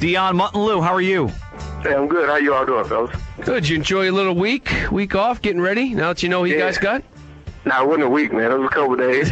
Dion Mutton-Lou, how are you? Hey, I'm good. How you all doing, fellas? Good. You enjoy a little week off, getting ready, now that you know what you guys got? Nah, it wasn't a week, man. It was a couple of days.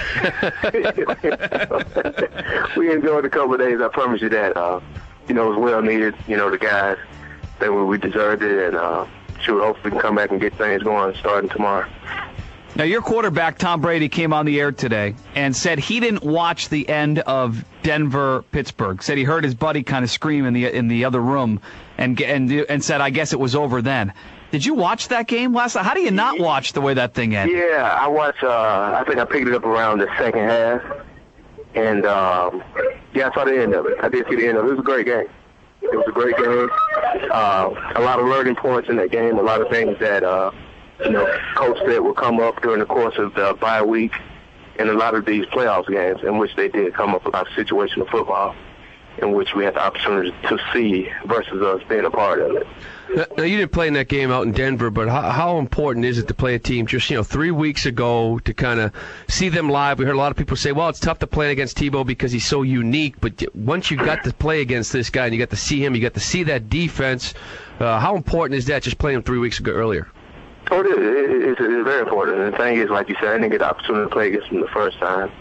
We enjoyed a couple of days, I promise you that. It was well needed. The guys, we deserved it, and hopefully we can come back and get things going starting tomorrow. Now, your quarterback, Tom Brady, came on the air today and said he didn't watch the end of Denver-Pittsburgh. Said he heard his buddy kind of scream in the other room and said, I guess it was over then. Did you watch that game last night? How do you not watch the way that thing ended? Yeah, I watched. I think I picked it up around the second half. And, I saw the end of it. I did see the end of it. It was a great game. It was a great game. A lot of learning points in that game, a lot of things that Coach said will come up during the course of the bye week and a lot of these playoffs games in which they did come up about situational football in which we had the opportunity to see versus us being a part of it. Now, you didn't play in that game out in Denver, but how important is it to play a team just 3 weeks ago to kind of see them live? We heard a lot of people say, well, it's tough to play against Tebow because he's so unique, but once you got to play against this guy and you got to see him, you got to see that defense, how important is that just playing him 3 weeks ago earlier? Oh, it's very important. And the thing is, like you said, I didn't get the opportunity to play against him the first time.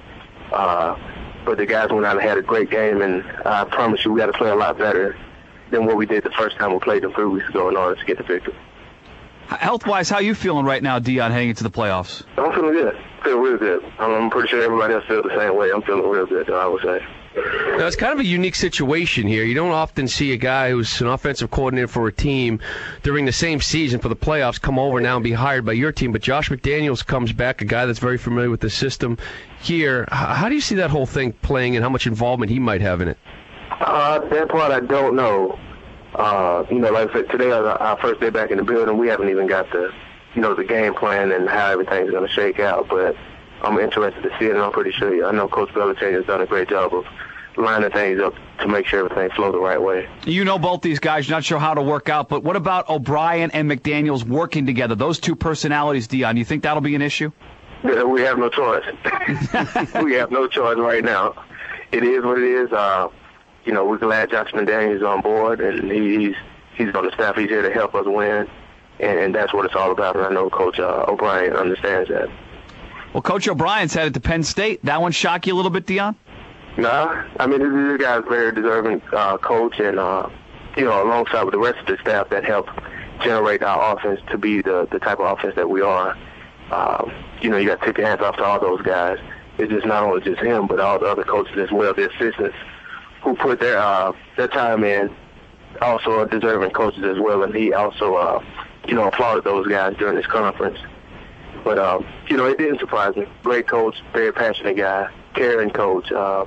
But the guys went out and had a great game, and I promise you we got to play a lot better than what we did the first time we played them 3 weeks ago in order to get the victory. Health-wise, how are you feeling right now, Dion, heading into the playoffs? I'm feeling good. Feeling real good. I'm pretty sure everybody else feels the same way. I'm feeling real good, though, I would say. Now, it's kind of a unique situation here. You don't often see a guy who's an offensive coordinator for a team during the same season for the playoffs come over now and be hired by your team. But Josh McDaniels comes back, a guy that's very familiar with the system here. How do you see that whole thing playing and how much involvement he might have in it? That part I don't know. Like I said, today is our first day back in the building. We haven't even got the game plan and how everything's going to shake out. But I'm interested to see it, and I'm pretty sure. I know Coach Belichick has done a great job of lining things up to make sure everything flows the right way. You know both these guys. You're not sure how to work out, but what about O'Brien and McDaniels working together? Those two personalities, Dion, you think that'll be an issue? Yeah, we have no choice. We have no choice right now. It is what it is. We're glad Josh McDaniels is on board, and he's on the staff. He's here to help us win, and that's what it's all about. And I know Coach O'Brien understands that. Well, Coach O'Brien's headed to Penn State. That one shock you a little bit, Dion? Nah. I mean, this guy's a very deserving coach, and, alongside with the rest of the staff that helped generate our offense to be the type of offense that we are. You got to take your hands off to all those guys. It's just not only just him, but all the other coaches as well, the assistants who put their time in, also are deserving coaches as well, and he also, applauded those guys during this conference. But, it didn't surprise me. Great coach, very passionate guy, caring coach.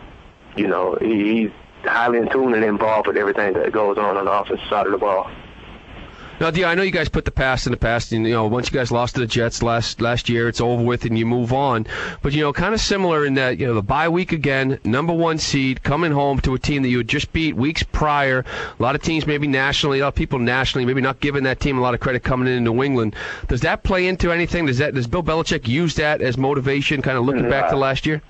He's highly in tune and involved with everything that goes on the offensive side of the ball. Now, Dion, I know you guys put the past in the past, and once you guys lost to the Jets last year, it's over with and you move on. But kind of similar in that the bye week again, number 1 seed, coming home to a team that you had just beat weeks prior. A lot of teams, maybe nationally, a lot of people nationally, maybe not giving that team a lot of credit coming in New England. Does that play into anything? Does Bill Belichick use that as motivation, kind of looking back to last year?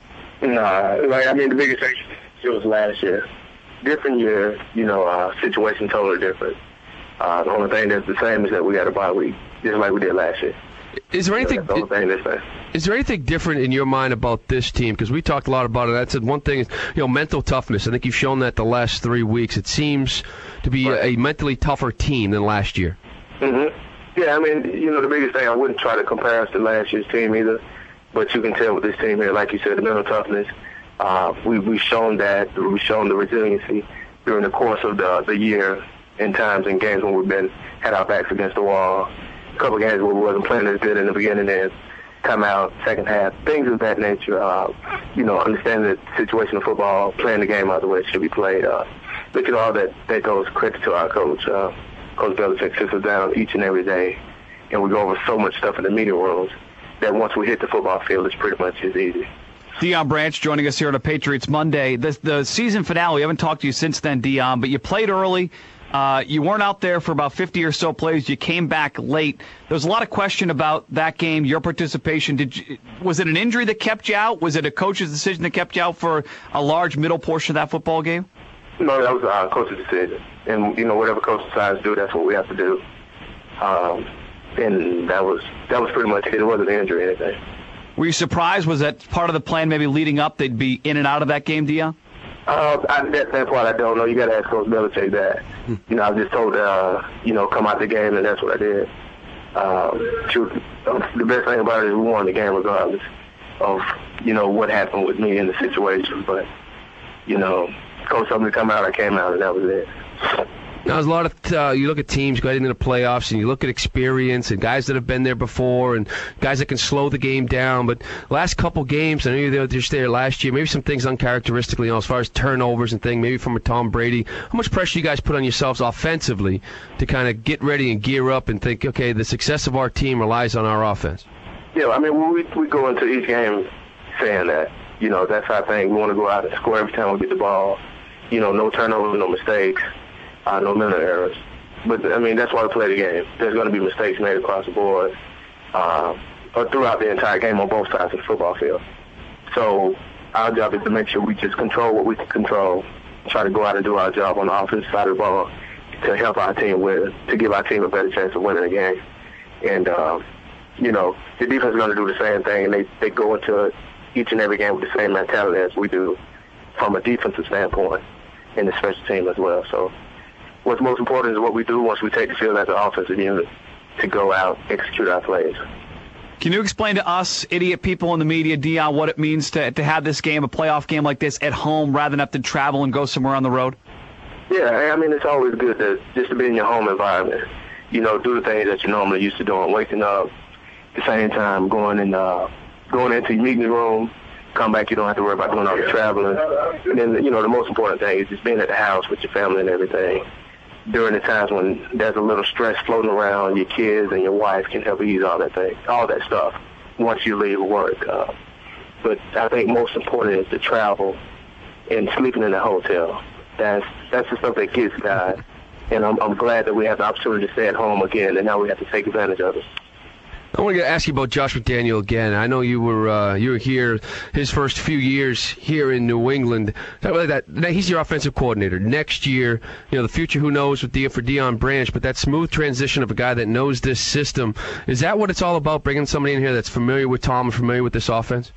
The biggest thing was last year. Different year, situation totally different. The only thing that's the same is that we got a bye week, just like we did last year. Is there anything? Is there anything different in your mind about this team? Because we talked a lot about it. I said one thing is, mental toughness. I think you've shown that the last 3 weeks. It seems to be a mentally tougher team than last year. Mm-hmm. Yeah, the biggest thing, I wouldn't try to compare us to last year's team either, but you can tell with this team here, like you said, the mental toughness. We've shown that. We've shown the resiliency during the course of the year. In times in games when we've had our backs against the wall, a couple of games where we wasn't playing as good in the beginning and come out second half, things of that nature. Understanding the situation of football, playing the game out the way it should be played. Look at all that goes credit to our coach. Coach Belichick sits us down each and every day, and we go over so much stuff in the meeting rooms that once we hit the football field, it's pretty much as easy. Dion Branch joining us here on a Patriots Monday. The season finale, we haven't talked to you since then, Dion, but you played early. You weren't out there for about 50 or so plays. You came back late. There was a lot of question about that game, your participation. Was it an injury that kept you out? Was it a coach's decision that kept you out for a large middle portion of that football game? No, that was coach's decision. And, whatever coach decides to do, that's what we have to do. And that was pretty much it. It wasn't an injury or anything. Were you surprised? Was that part of the plan maybe leading up? They'd be in and out of that game, Deion? That part I don't know. You got to ask Coach Belichick that. I was just told, come out the game, and that's what I did. The best thing about it is we won the game regardless of, what happened with me in the situation. But, Coach told me to come out, I came out, and that was it. Now, there's a lot of you look at teams going into the playoffs, and you look at experience and guys that have been there before and guys that can slow the game down. But last couple games, I know you were just there last year, maybe some things uncharacteristically, as far as turnovers and things, maybe from a Tom Brady. How much pressure you guys put on yourselves offensively to kind of get ready and gear up and think, okay, the success of our team relies on our offense? Yeah, I mean, we go into each game saying that. That's our thing. We want to go out and score every time we get the ball. No turnovers, no mistakes. No mental errors. But, I mean, that's why we play the game. There's going to be mistakes made across the board or throughout the entire game on both sides of the football field. So our job is to make sure we just control what we can control, try to go out and do our job on the offensive side of the ball to help our team win, to give our team a better chance of winning the game. And, the defense is going to do the same thing, and they go into each and every game with the same mentality as we do from a defensive standpoint and the special team as well. So what's most important is what we do once we take the field as an offensive unit to go out, execute our plays. Can you explain to us, idiot people in the media, Deion, what it means to have this game, a playoff game like this, at home rather than have to travel and go somewhere on the road? Yeah, I mean, it's always good to be in your home environment. Do the things that you normally used to doing, waking up at the same time, going into your meeting room, come back, you don't have to worry about doing all the traveling. And then, the most important thing is just being at the house with your family and everything. During the times when there's a little stress floating around, your kids and your wife can help ease all that stuff once you leave work. But I think most important is the travel and sleeping in a hotel. That's the stuff that gets guys. And I'm glad that we have the opportunity to stay at home again, and now we have to take advantage of it. I want to ask you about Josh McDaniel again. I know you were here his first few years here in New England. Talk about that. He's your offensive coordinator. Next year, the future, who knows for Deion Branch, but that smooth transition of a guy that knows this system, is that what it's all about, bringing somebody in here that's familiar with Tom and familiar with this offense?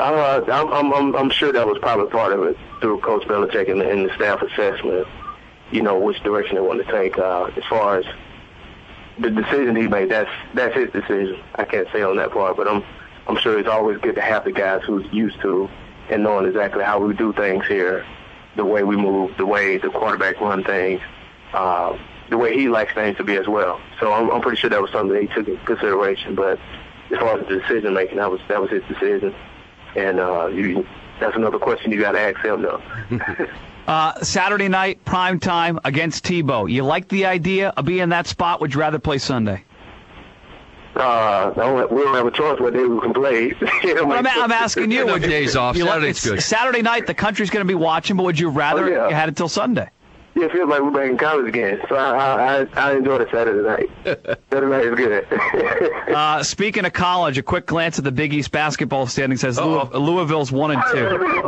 I'm sure that was probably part of it through Coach Belichick and the staff assessment, which direction they want to take as far as the decision he made. That's his decision. I can't say on that part, but I'm sure it's always good to have the guys who's used to and knowing exactly how we do things here, the way we move, the way the quarterback run things, the way he likes things to be as well. So I'm pretty sure that was something that he took into consideration. But as far as the decision making, that was his decision, and that's another question you got to ask him though. Saturday night, prime time against Tebow. You like the idea of being in that spot? Would you rather play Sunday? We don't have a choice what day we can play. I'm asking you. No days off. Saturday's good. Saturday night, the country's going to be watching, but would you rather you had it till Sunday? Yeah, it feels like we're back in college again. So I enjoy the Saturday night. Saturday night is good. Speaking of college, a quick glance at the Big East basketball standing says Louisville's 1-2.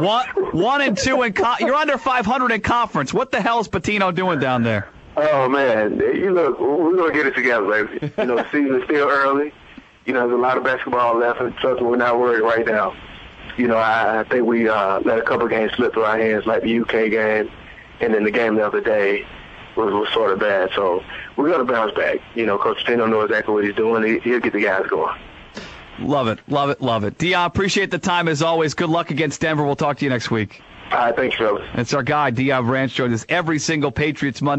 1-2 you're under 500 in conference. What the hell is Pitino doing down there? Oh man, look, we're gonna get it together, baby. The season is still early. There's a lot of basketball left, and trust me, we're not worried right now. I think we let a couple of games slip through our hands, like the UK game. And then the game the other day was sort of bad. So we're going to bounce back. Coach Pitino knows exactly what he's doing. He'll get the guys going. Love it. Deion, appreciate the time as always. Good luck against Denver. We'll talk to you next week. All right, thanks, fellas. It's our guy, Deion Branch, joins us every single Patriots Monday.